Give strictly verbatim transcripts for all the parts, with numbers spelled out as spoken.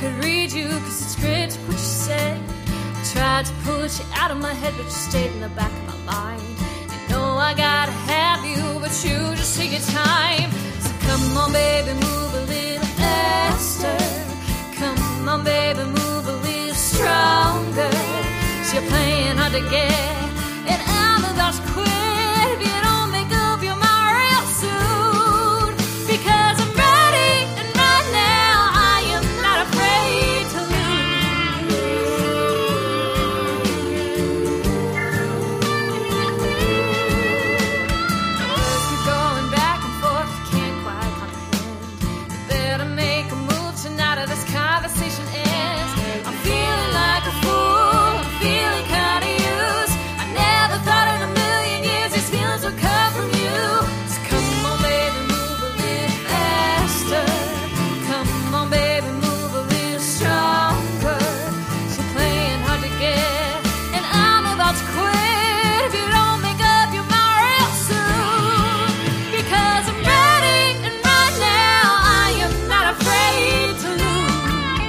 could read you, cause it's great what you say. I tried to put you out of my head, but you stayed in the back of my mind. You know I gotta have you, but you just take your time. So come on baby, move a little faster. Come on baby, move a little stronger. So you're playing hard to get, and I'm about to quit if you don't make up your mind real soon. Because I'm ready, and right now I am not afraid to lose. Keep going back and forth, you can't quite comprehend. You better make a move tonight or this conversation ends. I'm feeling like a fool, I'm feeling kinda used. I never thought in a million years these feelings would come from you. So come on baby, move a little faster. Come on baby, move a little stronger. So playing hard to get, and I'm about to quit if you don't make up your mind real soon. Because I'm ready, and right now I am not afraid to lose.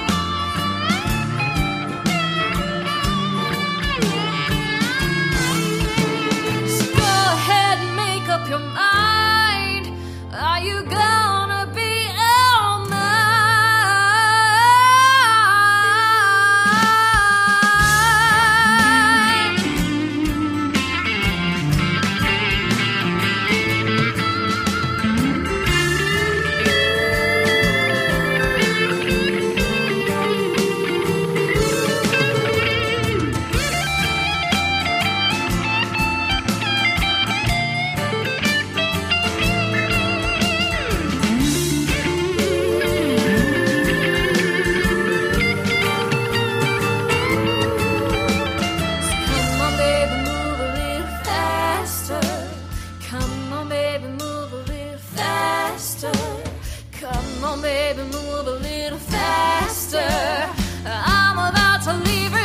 So go ahead and make up your mind. Are you gonna be all mine? Come on baby, move a little faster. Come on baby, move a little faster. Come on baby, move a little faster. I'm about to leave